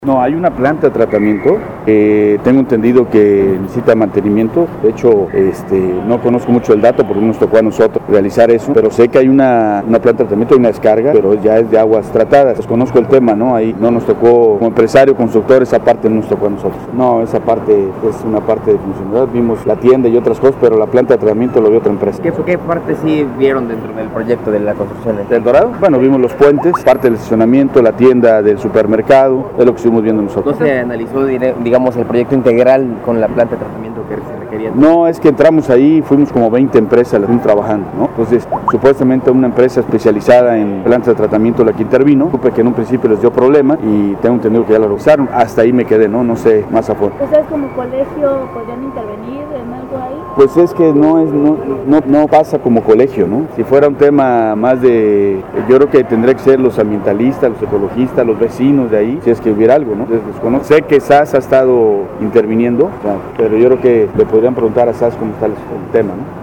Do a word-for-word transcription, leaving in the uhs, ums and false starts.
No, hay una planta de tratamiento, eh, tengo entendido que necesita mantenimiento. De hecho, este, no conozco mucho el dato porque no nos tocó a nosotros realizar eso, pero sé que hay una, una planta de tratamiento y una descarga, pero ya es de aguas tratadas. Pues conozco el tema, ¿no? Ahí no nos tocó, como empresario, constructor, esa parte no nos tocó a nosotros. No, esa parte es una parte de funcionalidad. Vimos la tienda y otras cosas, pero la planta de tratamiento lo vio otra empresa. ¿Qué, qué parte sí vieron dentro del proyecto de la construcción del Dorado? Bueno, vimos los puentes, parte del estacionamiento, la tienda del supermercado, es lo que estuvimos viendo nosotros. ¿No se analizó, digamos, el proyecto integral con la planta de tratamiento que se requería? No, es que entramos ahí, fuimos como veinte empresas las que están trabajando, ¿no? Entonces, supuestamente una empresa especializada en plantas de tratamiento la que intervino, supe que en un principio les dio problema y tengo entendido que ya lo revisaron. Hasta ahí me quedé, ¿no? No sé más a fondo. ¿Ustedes como colegio podrían intervenir en algo ahí? Pues es que no es no, no, no pasa como colegio, ¿no? Si fuera un tema más de, yo creo que tendría que ser los ambientalistas, los ecologistas, los vecinos de ahí, si es que hubiera algo, ¿no? Entonces, sé que S A S ha estado interviniendo, pero yo creo que le podrían preguntar a S A S cómo está el tema, ¿no?